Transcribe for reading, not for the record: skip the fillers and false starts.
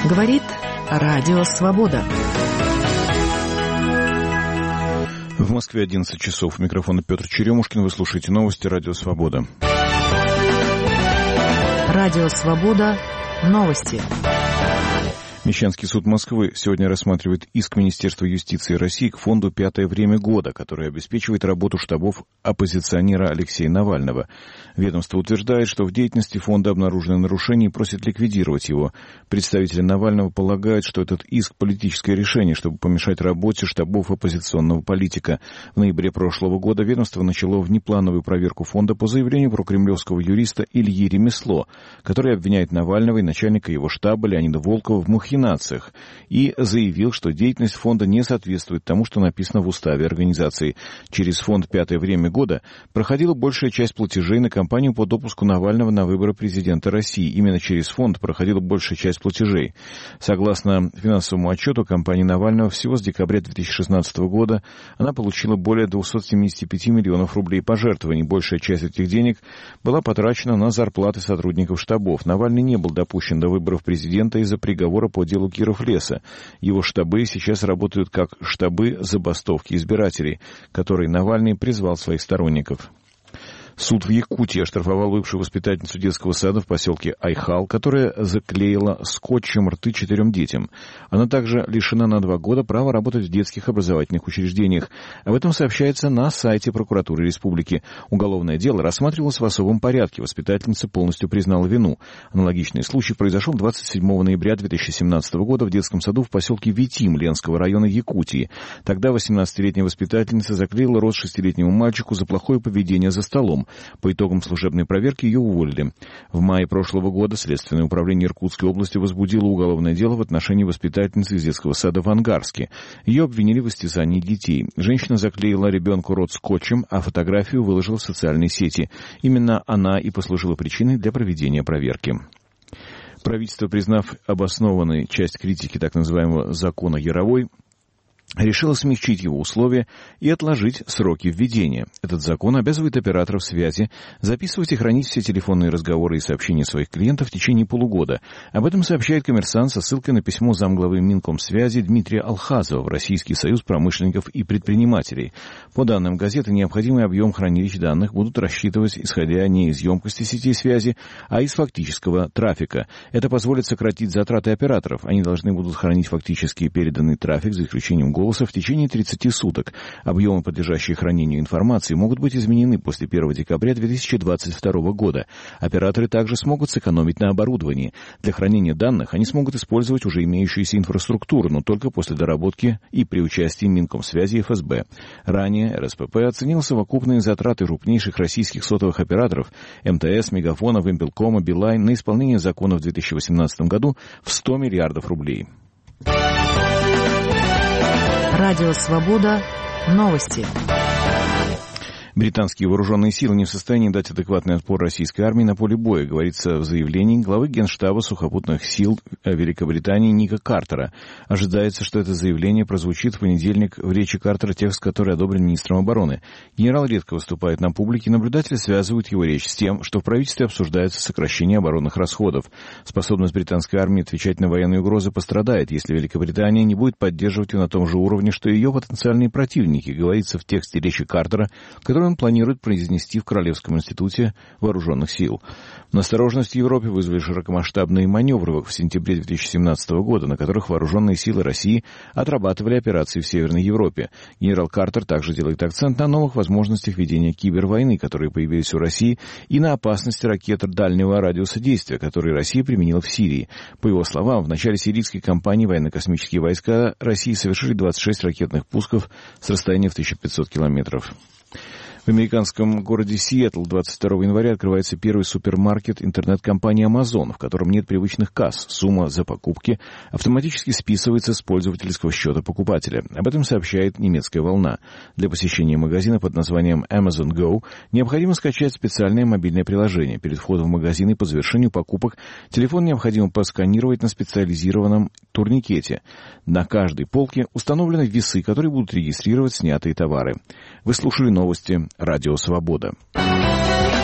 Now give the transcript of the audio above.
Говорит Радио Свобода. В Москве 11 часов. У микрофона Петр Черемушкин. Вы слушаете новости Радио Свобода. Радио Свобода. Новости. Мещанский суд Москвы сегодня рассматривает иск Министерства юстиции России к фонду «Пятое время года», который обеспечивает работу штабов оппозиционера Алексея Навального. Ведомство утверждает, что в деятельности фонда обнаружены нарушения и просит ликвидировать его. Представители Навального полагают, что этот иск – политическое решение, чтобы помешать работе штабов оппозиционного политика. В ноябре прошлого года ведомство начало внеплановую проверку фонда по заявлению прокремлевского юриста Ильи Ремесло, который обвиняет Навального и начальника его штаба Леонида Волкова в махинациях, и заявил, что деятельность фонда не соответствует тому, что написано в уставе организации. Через фонд «Пятое время года» проходила большая часть платежей на кампанию по допуску Навального на выборы президента России. Именно через фонд проходила большая часть платежей. Согласно финансовому отчету кампании Навального, всего с декабря 2016 года она получила более 275 миллионов рублей пожертвований. Большая часть этих денег была потрачена на зарплаты сотрудников штабов. Навальный не был допущен до выборов президента из-за приговора по делу Киров-Леса. Его штабы сейчас работают как штабы забастовки избирателей, которые Навальный призвал своих сторонников. Суд в Якутии оштрафовал бывшую воспитательницу детского сада в поселке Айхал, которая заклеила скотчем рты 4 детям. Она также лишена на 2 года права работать в детских образовательных учреждениях. Об этом сообщается на сайте прокуратуры республики. Уголовное дело рассматривалось в особом порядке. Воспитательница полностью признала вину. Аналогичный случай произошел 27 ноября 2017 года в детском саду в поселке Витим Ленского района Якутии. Тогда 18-летняя воспитательница заклеила рот 6-летнему мальчику за плохое поведение за столом. По итогам служебной проверки ее уволили. В мае прошлого года Следственное управление Иркутской области возбудило уголовное дело в отношении воспитательницы из детского сада в Ангарске. Ее обвинили в истязании детей. Женщина заклеила ребенку рот скотчем, а фотографию выложила в социальные сети. Именно она и послужила причиной для проведения проверки. Правительство, признав обоснованной часть критики так называемого закона Яровой, решила смягчить его условия и отложить сроки введения. Этот закон обязывает операторов связи записывать и хранить все телефонные разговоры и сообщения своих клиентов в течение полугода. Об этом сообщает «Коммерсант» со ссылкой на письмо замглавы Минкомсвязи Дмитрия Алхазова в Российский союз промышленников и предпринимателей. По данным газеты, необходимый объем хранилищ данных будут рассчитывать, исходя не из емкости сетей связи, а из фактического трафика. Это позволит сократить затраты операторов. Они должны будут хранить фактически переданный трафик, за исключением голоса, в течение 30 суток. Объемы, подлежащие хранению информации, могут быть изменены после 1 декабря 2022 года. Операторы также смогут сэкономить на оборудовании. Для хранения данных они смогут использовать уже имеющуюся инфраструктуру, но только после доработки и при участии Минкомсвязи и ФСБ. Ранее РСПП оценил совокупные затраты крупнейших российских сотовых операторов МТС, Мегафона, Вимпелкома, Билайн на исполнение закона в 2018 году в 100 миллиардов рублей. Радио Свобода. Новости. Британские вооруженные силы не в состоянии дать адекватный отпор российской армии на поле боя, говорится в заявлении главы Генштаба сухопутных сил Великобритании Ника Картера. Ожидается, что это заявление прозвучит в понедельник в речи Картера, текст которой одобрен министром обороны. Генерал редко выступает на публике, наблюдатели связывают его речь с тем, что в правительстве обсуждается сокращение оборонных расходов. Способность британской армии отвечать на военные угрозы пострадает, если Великобритания не будет поддерживать ее на том же уровне, что и ее потенциальные противники, говорится в тексте речи Картера, который он планирует произнести в Королевском институте вооруженных сил. Настороженность в Европе вызвали широкомасштабные маневры в сентябре 2017 года, на которых вооруженные силы России отрабатывали операции в Северной Европе. Генерал Картер также делает акцент на новых возможностях ведения кибервойны, которые появились у России, и на опасности ракет дальнего радиуса действия, которые Россия применила в Сирии. По его словам, в начале сирийской кампании военно-космические войска России совершили 26 ракетных пусков с расстояния в 1500 километров. В американском городе Сиэтл 22 января открывается первый супермаркет интернет-компании Amazon, в котором нет привычных касс. Сумма за покупки автоматически списывается с пользовательского счета покупателя. Об этом сообщает немецкая «Волна». Для посещения магазина под названием Amazon Go необходимо скачать специальное мобильное приложение. Перед входом в магазин и по завершению покупок телефон необходимо просканировать на специализированном турникете. На каждой полке установлены весы, которые будут регистрировать снятые товары. Вы слушали новости Радио Свобода.